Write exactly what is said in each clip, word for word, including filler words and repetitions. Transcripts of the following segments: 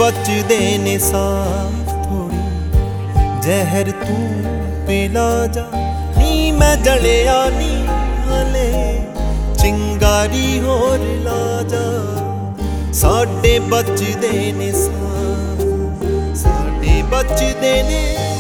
बचदे ने साथ थोड़ी जहर तू पिला जा नी मैं जलिया नी हले चिंगारी होर ला जा साडे बचदे ने साथ साडे बचदे ने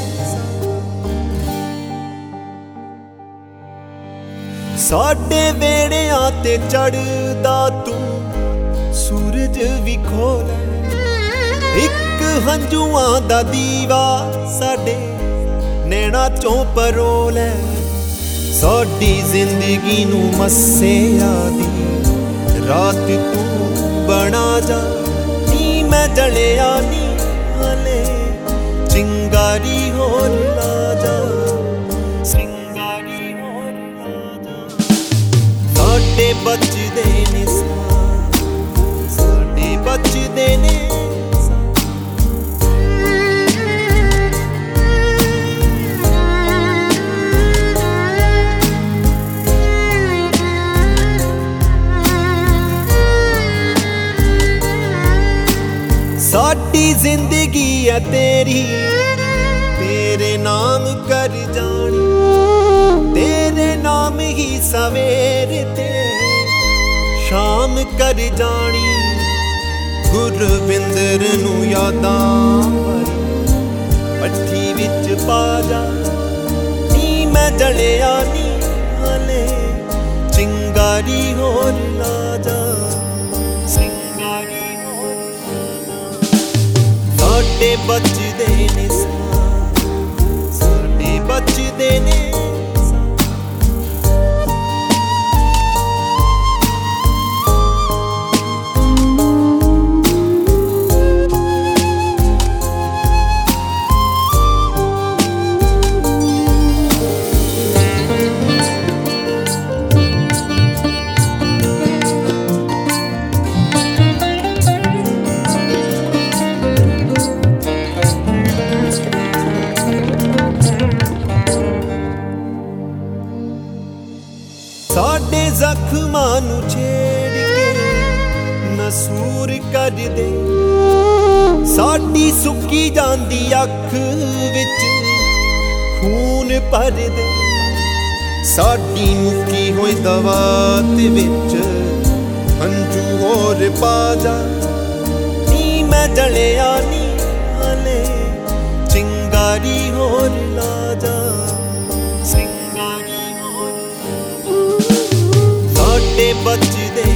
साडे वेड़ियां ते चढ़दा तू सूरज भी खोल एक हंजुआं दा दीवा साडे नैना चों परोल साडी जिंदगी नू मस्सिया दी रात तू बना जा नी मैं जलिया नी हले चिंगारी होर ला जा चिंगारी होर ला जा साडे बचदे ने साडे बचदे ने साडी जिंदगी है तेरी तेरे नाम कर जानी तेरे नाम ही सवेरे ते शाम कर जानी गुरविंदर नू यादां पट्ठी विच पा जा नी मैं जलिया नी हले चिंगारी होर ला जा चिंगारी होर साडे बचदे ने साडे बचदे ने साडे जख्मां नू छेड़ के नसूर कर दे साडी सुक्की जांदी अख विच खून भर दे साडी मुक्की होई दवा ते विच हंजू होर पा जा नी मैं जलिया नी हले चिंगारी होर ला जा चिंगारी होर साडे बचदे